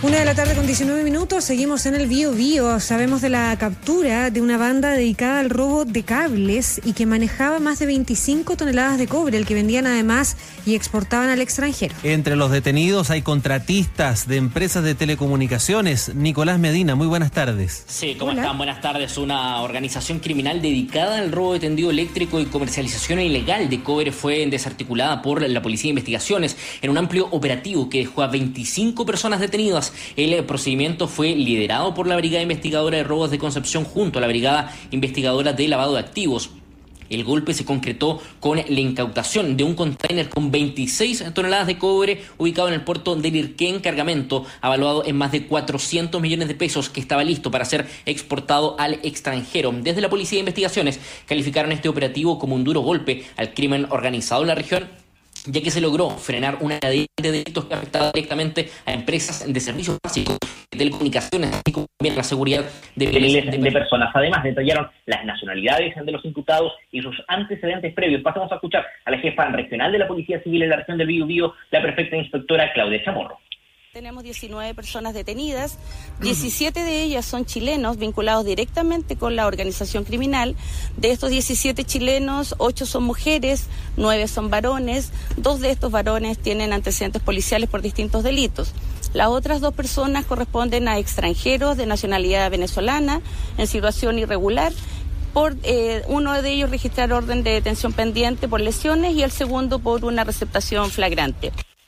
1:19 seguimos en el Bío. Sabemos de la captura de una banda dedicada al robo de cables y que manejaba más de 25 toneladas de cobre, el que vendían además y exportaban al extranjero. Entre los detenidos hay contratistas de empresas de telecomunicaciones. Nicolás Medina, muy buenas tardes. Sí, ¿cómo están? Buenas tardes. Una organización criminal dedicada al robo de tendido eléctrico y comercialización ilegal de cobre fue desarticulada por la Policía de Investigaciones en un amplio operativo que dejó a 25 personas detenidas. El procedimiento fue liderado por la Brigada Investigadora de Robos de Concepción junto a la Brigada Investigadora de Lavado de Activos. El golpe se concretó con la incautación de un container con 26 toneladas de cobre ubicado en el puerto de Lirquén, cargamento avaluado en más de 400 millones de pesos que estaba listo para ser exportado al extranjero. Desde la Policía de Investigaciones calificaron este operativo como un duro golpe al crimen organizado en la región, ya que se logró frenar una cadena de delitos que afectaba directamente a empresas de servicios básicos, de telecomunicaciones, así como también la seguridad de miles de personas. Además, detallaron las nacionalidades de los imputados y sus antecedentes previos. Pasamos a escuchar a la jefa regional de la Policía Civil en la región del Biobío, la prefecta inspectora Claudia Chamorro. Tenemos 19 personas detenidas, 17 de ellas son chilenos vinculados directamente con la organización criminal. De estos 17 chilenos, 8 son mujeres, 9 son varones. 2 de estos varones tienen antecedentes policiales por distintos delitos. Las otras 2 personas corresponden a extranjeros de nacionalidad venezolana en situación irregular. Por uno de ellos registrar orden de detención pendiente por lesiones y el segundo por una receptación flagrante.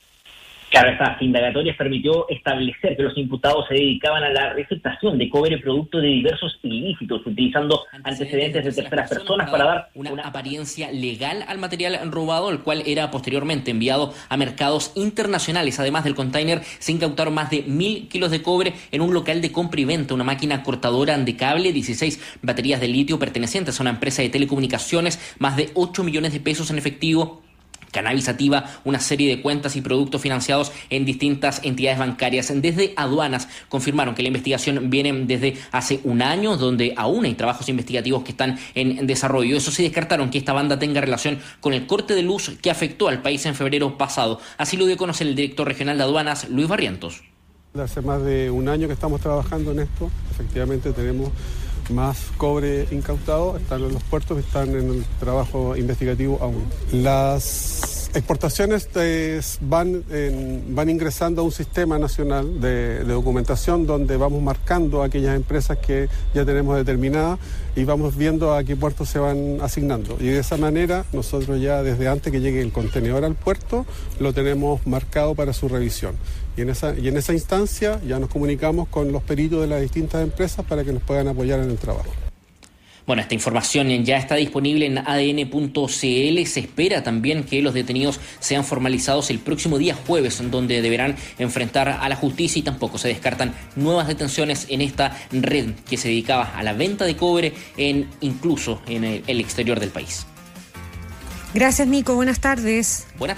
Claro, esta indagatoria permitió establecer que los imputados se dedicaban a la receptación de cobre producto de diversos ilícitos, utilizando antecedentes de terceras personas para dar una apariencia legal al material robado, el cual era posteriormente enviado a mercados internacionales. Además del container, se incautaron más de 1.000 kilos de cobre en un local de compra y venta, una máquina cortadora de cable, 16 baterías de litio pertenecientes a una empresa de telecomunicaciones, más de 8 millones de pesos en efectivo, cannabis sativa, una serie de cuentas y productos financiados en distintas entidades bancarias. Desde aduanas confirmaron que la investigación viene desde hace un año, donde aún hay trabajos investigativos que están en desarrollo. Eso sí, descartaron que esta banda tenga relación con el corte de luz que afectó al país en febrero pasado. Así lo dio a conocer el director regional de aduanas, Luis Barrientos. Hace más de un año que estamos trabajando en esto. Efectivamente tenemos más cobre incautado, están en los puertos, están en el trabajo investigativo aún. Las exportaciones van ingresando a un sistema nacional de documentación donde vamos marcando aquellas empresas que ya tenemos determinadas y vamos viendo a qué puertos se van asignando. Y de esa manera nosotros ya desde antes que llegue el contenedor al puerto lo tenemos marcado para su revisión. Y en esa instancia ya nos comunicamos con los peritos de las distintas empresas para que nos puedan apoyar en el trabajo. Bueno, esta información ya está disponible en adn.cl. Se espera también que los detenidos sean formalizados el próximo día jueves, donde deberán enfrentar a la justicia, y tampoco se descartan nuevas detenciones en esta red que se dedicaba a la venta de cobre incluso en el exterior del país. Gracias, Nico. Buenas tardes. Buenas